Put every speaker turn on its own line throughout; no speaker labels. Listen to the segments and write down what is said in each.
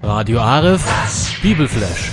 Radio Aref, Bibelflash.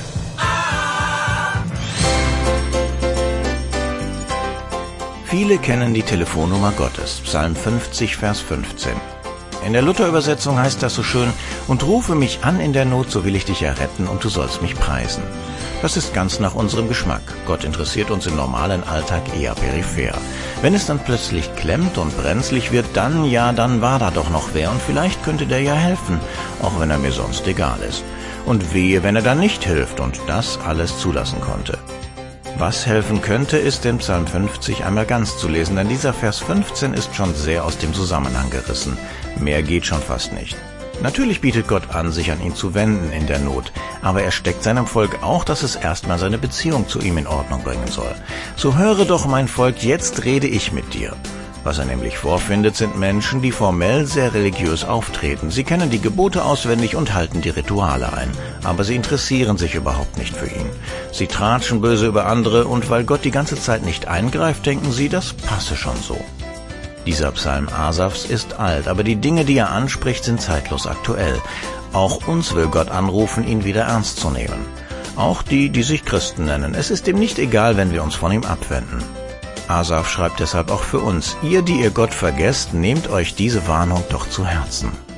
Viele kennen die Telefonnummer Gottes, Psalm 50, Vers 15. In der Luther-Übersetzung heißt das so schön: Und rufe mich an in der Not, so will ich dich erretten, und du sollst mich preisen. Das ist ganz nach unserem Geschmack. Gott interessiert uns im normalen Alltag eher peripher. Wenn es dann plötzlich klemmt und brenzlig wird, dann war da doch noch wer, und vielleicht könnte der ja helfen, auch wenn er mir sonst egal ist. Und wehe, wenn er dann nicht hilft und das alles zulassen konnte. Was helfen könnte, ist in Psalm 50 einmal ganz zu lesen, denn dieser Vers 15 ist schon sehr aus dem Zusammenhang gerissen. Mehr geht schon fast nicht. Natürlich bietet Gott an, sich an ihn zu wenden in der Not, aber er steckt seinem Volk auch, dass es erstmal seine Beziehung zu ihm in Ordnung bringen soll. So höre doch, mein Volk, jetzt rede ich mit dir. Was er nämlich vorfindet, sind Menschen, die formell sehr religiös auftreten. Sie kennen die Gebote auswendig und halten die Rituale ein, aber sie interessieren sich überhaupt nicht für ihn. Sie tratschen böse über andere, und weil Gott die ganze Zeit nicht eingreift, denken sie, das passe schon so. Dieser Psalm Asafs ist alt, aber die Dinge, die er anspricht, sind zeitlos aktuell. Auch uns will Gott anrufen, ihn wieder ernst zu nehmen. Auch die sich Christen nennen. Es ist ihm nicht egal, wenn wir uns von ihm abwenden. Asaf schreibt deshalb auch für uns: Ihr, die ihr Gott vergesst, nehmt euch diese Warnung doch zu Herzen.